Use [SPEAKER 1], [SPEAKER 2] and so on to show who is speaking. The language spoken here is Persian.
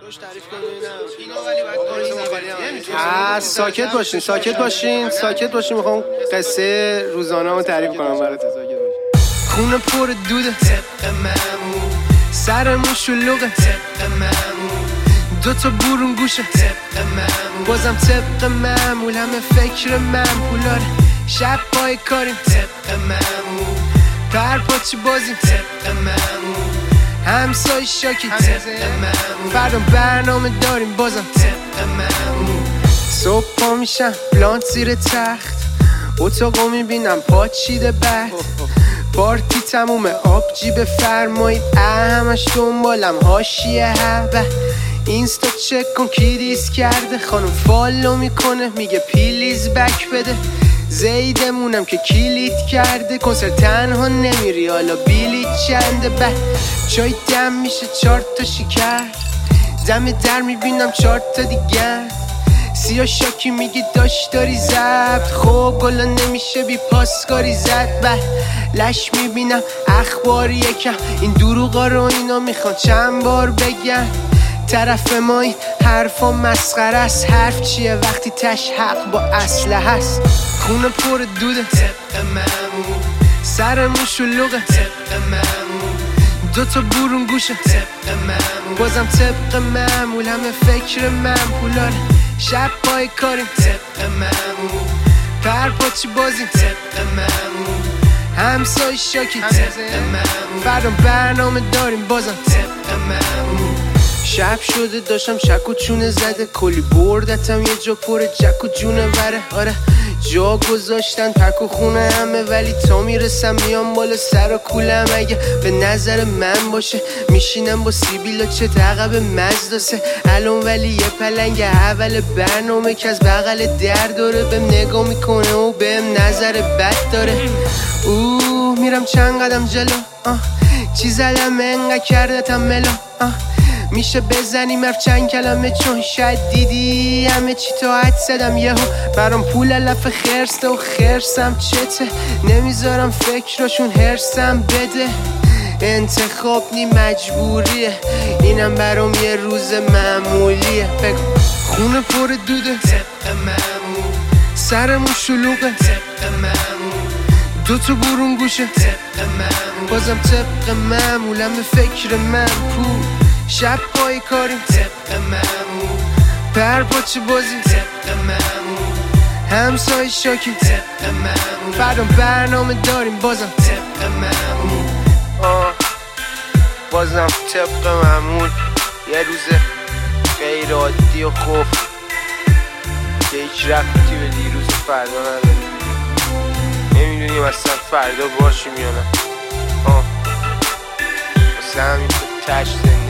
[SPEAKER 1] ساکت باشین میخوام قصه روزانه‌مو تعریف کنم براتون. خونه پر دوده طبق معمول، سرمون شلوغه طبق معمول، دوتا برون گوشه طبق معمول، بازم طبق معمول، همه فکر من پولاره، شب پای کاریم طبق معمول، پرپاچی بازیم طبق معمول، همسای شاکی طبق معمول، فردا برنامه داریم بازم طبق معمول. صبح پا میشم پلانت زیر تخت، اتاقو میبینم پاچیده بعد پارتی تمومه آب جیب فرمایید، همش دنبالم حاشیه هبه، اینستا چک کن کی دیس کرده، خانم فالو میکنه میگه پیلیز بک بده، زیدمونم که کلید کرده، کنسرت تنها نمیری حالا بیلی چنده، بعد چای دم میشه 4 تا شکر، دم در میبینم 4 تا دیگر، سیا شاکی میگی داشت داری زبط، خب گلا نمیشه بی پاسکاری زد، بعد لش میبینم اخبار یکم، این دروغا رو اینا میخوان چند بار بگن، طرف ما این حرفا مسخره است، حرف چیه وقتی تش حق با اسلحه هست، خونه پر دوده طبق معمول، سرمون شلوغه طبق معمول، دوتا برون گوشه طبق معمول، بازم طبق معمول، همه فکر من پولاره، شب پای کاریم طبق معمول، پرپاچی بازیم طبق معمول، همسای شاکی طبق معمول، فردا برنامه داریم بازم طبق معمول. شب شده داشتم شک و چونه زده، کلی بردتم یه جا پر جک و جونه وره، آره جا گذاشتن پک و خونه همه، ولی تا میرسم میام بالا سر و کولم، اگه به نظر من باشه میشینم با سیبیلا چه عقب مزداسه الان، ولی یه پلنگ اول برنامه که از بغل در داره بهم نگاه میکنه و بهم نظر بد داره، میرم چند قدم جلو، چی زدم انقدر کردتم ملو، میشه بزنیم حرف چند کلمه، چون شاید دیدی همه چی تا حد زدم، یهو برام پول لف خرسته و خرسم چته، نمیذارم فکراشون هرسم بده، انتخاب نی مجبوریه، اینم برام یه روز معمولیه، بگو خونه پر دوده طبق معمول، سرمون شلوغه طبق معمول، دوتا برون گوشه طبق معمول، بازم طبق معمول، همه فکر من پول، شب پای کاریم طبق معمول، پرپاچی بازیم طبق معمول، همسای شاکی طبق معمول، فردا برنامه داریم بازم طبق معمول، بازم طبق معمول، یه روز غیر عادی و خوف که هیچ ربطی به دیروز فردا نداره، نمیدونیم اصلا فردا باشیم یا نه، واسه همین تو تشت